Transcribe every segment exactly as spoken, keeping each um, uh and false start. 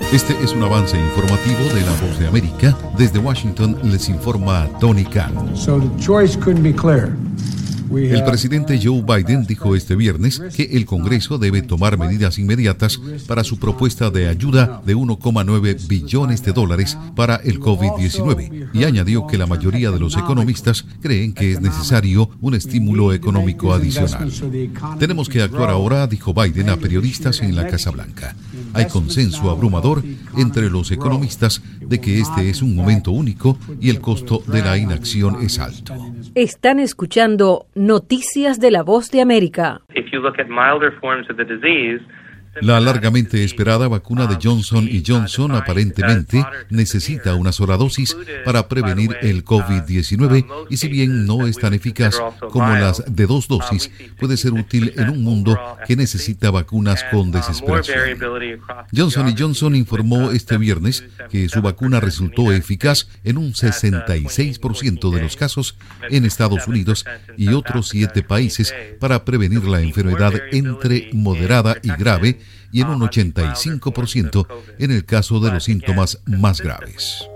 Este es un avance informativo de La Voz de América. Desde Washington les informa Tony Khan. So the choice couldn't be clearer. El presidente Joe Biden dijo este viernes que el Congreso debe tomar medidas inmediatas para su propuesta de ayuda de uno coma nueve billones de dólares para el COVID diecinueve y añadió que la mayoría de los economistas creen que es necesario un estímulo económico adicional. Tenemos que actuar ahora, dijo Biden a periodistas en la Casa Blanca. Hay consenso abrumador entre los economistas de que este es un momento único y el costo de la inacción es alto. Están escuchando Noticias de La Voz de América. La largamente esperada vacuna de Johnson y Johnson aparentemente necesita una sola dosis para prevenir el COVID diecinueve y si bien no es tan eficaz como las de dos dosis, puede ser útil en un mundo que necesita vacunas con desesperación. Johnson y Johnson informó este viernes que su vacuna resultó eficaz en un sesenta y seis por ciento de los casos en Estados Unidos y otros siete países para prevenir la enfermedad entre moderada y grave y en un ochenta y cinco por ciento en el caso de los síntomas más graves.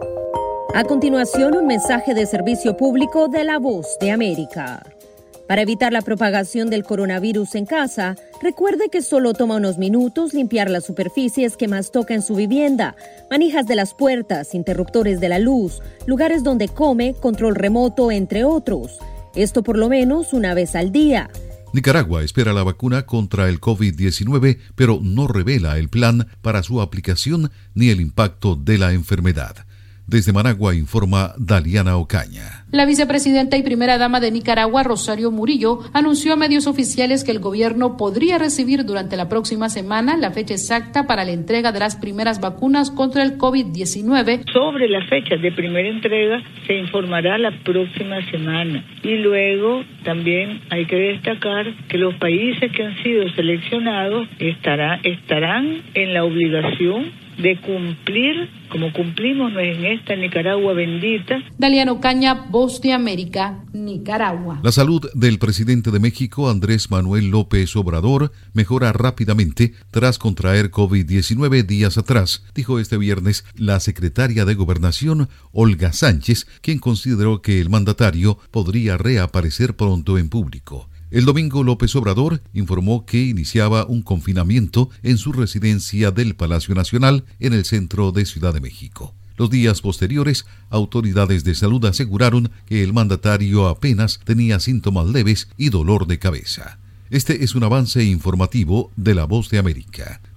A continuación, un mensaje de servicio público de La Voz de América. Para evitar la propagación del coronavirus en casa, recuerde que solo toma unos minutos limpiar las superficies que más toca en su vivienda, manijas de las puertas, interruptores de la luz, lugares donde come, control remoto, entre otros. Esto por lo menos una vez al día. Nicaragua espera la vacuna contra el COVID diecinueve, pero no revela el plan para su aplicación ni el impacto de la enfermedad. Desde Managua informa Daliana Ocaña. La vicepresidenta y primera dama de Nicaragua, Rosario Murillo, anunció a medios oficiales que el gobierno podría recibir durante la próxima semana la fecha exacta para la entrega de las primeras vacunas contra el COVID diecinueve. Sobre la fecha de primera entrega se informará la próxima semana. Y luego también hay que destacar que los países que han sido seleccionados estará, estarán en la obligación de cumplir, como cumplimos en esta Nicaragua bendita. Daliana Ocaña, Voz de América, Nicaragua. La salud del presidente de México, Andrés Manuel López Obrador, mejora rápidamente tras contraer COVID diecinueve días atrás, dijo este viernes la secretaria de Gobernación, Olga Sánchez, quien consideró que el mandatario podría reaparecer pronto en público. El domingo, López Obrador informó que iniciaba un confinamiento en su residencia del Palacio Nacional en el centro de Ciudad de México. Los días posteriores, autoridades de salud aseguraron que el mandatario apenas tenía síntomas leves y dolor de cabeza. Este es un avance informativo de La Voz de América.